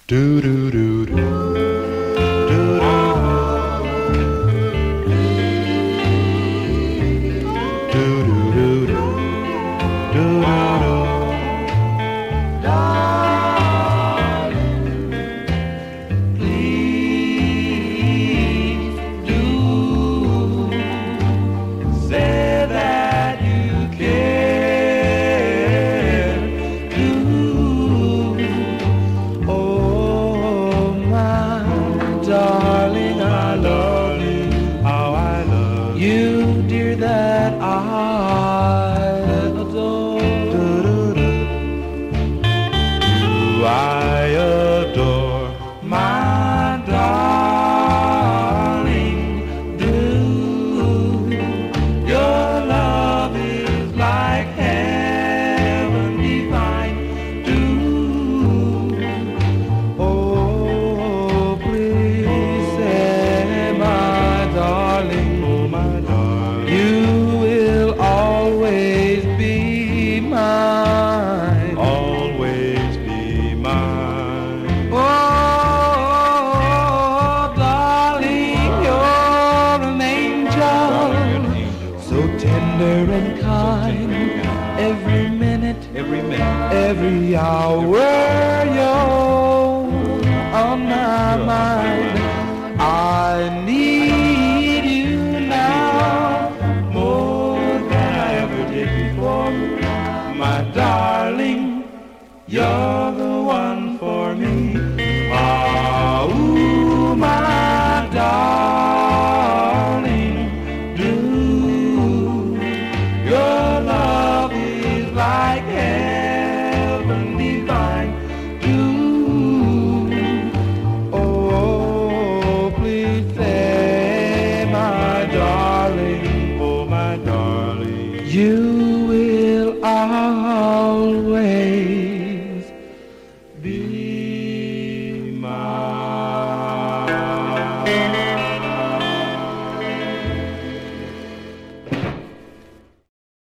Do do do do. Do do do do do. Do darling, I love you, how I love you, dear, that I adore. Who I adore, my darling. Do your love is like heaven divine. Do you will always be mine. Always be mine. Oh, darling, you're an angel, so tender and kind. Every minute, every hour, you're on my mind. I need you now more than I ever did before. My darling, you're the one for me. Ah, ooh, my darling, do your love is like heaven divine. Do you